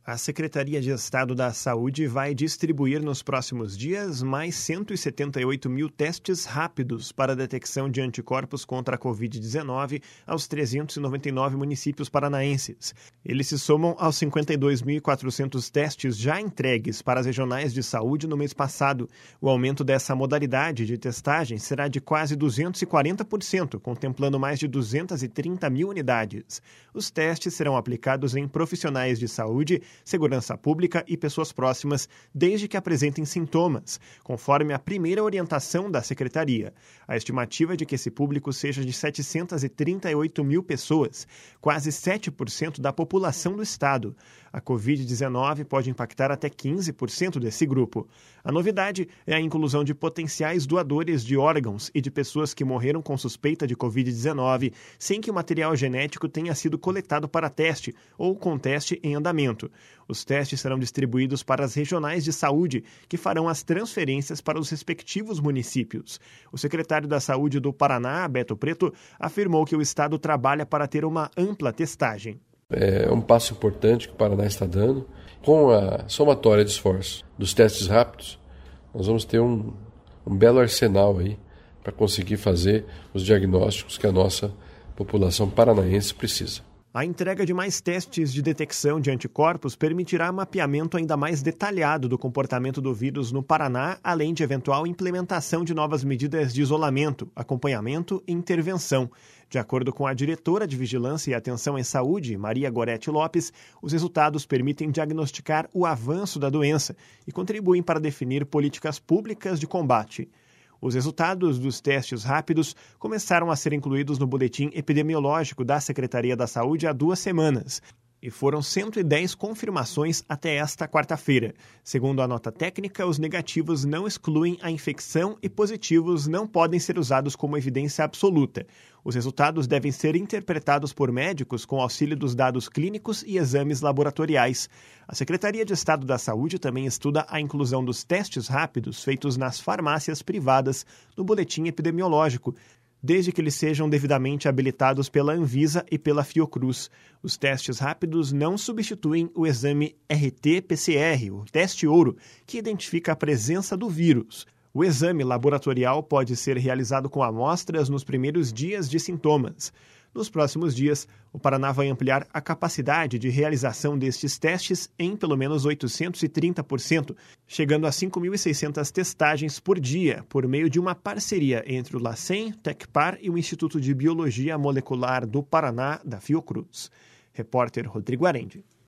A Secretaria de Estado da Saúde vai distribuir nos próximos dias mais 178 mil testes rápidos para a detecção de anticorpos contra a Covid-19 aos 399 municípios paranaenses. Eles se somam aos 52.400 testes já entregues para as regionais de saúde no mês passado. O aumento dessa modalidade de testagem será de quase 240%, contemplando mais de 230 mil unidades. Os testes serão aplicados em profissionais de saúde, segurança pública e pessoas próximas, desde que apresentem sintomas, conforme a primeira orientação da Secretaria. A estimativa é de que esse público seja de 738 mil pessoas, quase 7% da população do estado. A Covid-19 pode impactar até 15% desse grupo. A novidade é a inclusão de potenciais doadores de órgãos e de pessoas que morreram com suspeita de Covid-19 sem que o material genético tenha sido coletado para teste ou com teste em andamento. Os testes serão distribuídos para as regionais de saúde, que farão as transferências para os respectivos municípios. O secretário da Saúde do Paraná, Beto Preto, afirmou que o estado trabalha para ter uma ampla testagem. É um passo importante que o Paraná está dando. Com a somatória de esforços dos testes rápidos, nós vamos ter um belo arsenal aí para conseguir fazer os diagnósticos que a nossa população paranaense precisa. A entrega de mais testes de detecção de anticorpos permitirá mapeamento ainda mais detalhado do comportamento do vírus no Paraná, além de eventual implementação de novas medidas de isolamento, acompanhamento e intervenção. De acordo com a diretora de Vigilância e Atenção em Saúde, Maria Gorete Lopes, os resultados permitem diagnosticar o avanço da doença e contribuem para definir políticas públicas de combate. Os resultados dos testes rápidos começaram a ser incluídos no boletim epidemiológico da Secretaria da Saúde há 2 semanas e foram 110 confirmações até esta quarta-feira. Segundo a nota técnica, os negativos não excluem a infecção e positivos não podem ser usados como evidência absoluta. Os resultados devem ser interpretados por médicos com auxílio dos dados clínicos e exames laboratoriais. A Secretaria de Estado da Saúde também estuda a inclusão dos testes rápidos feitos nas farmácias privadas no boletim epidemiológico, desde que eles sejam devidamente habilitados pela Anvisa e pela Fiocruz. Os testes rápidos não substituem o exame RT-PCR, o teste ouro, que identifica a presença do vírus. O exame laboratorial pode ser realizado com amostras nos primeiros dias de sintomas. Nos próximos dias, o Paraná vai ampliar a capacidade de realização destes testes em pelo menos 830%, chegando a 5.600 testagens por dia, por meio de uma parceria entre o LACEN, Tecpar e o Instituto de Biologia Molecular do Paraná, da Fiocruz. Repórter Rodrigo Arendi.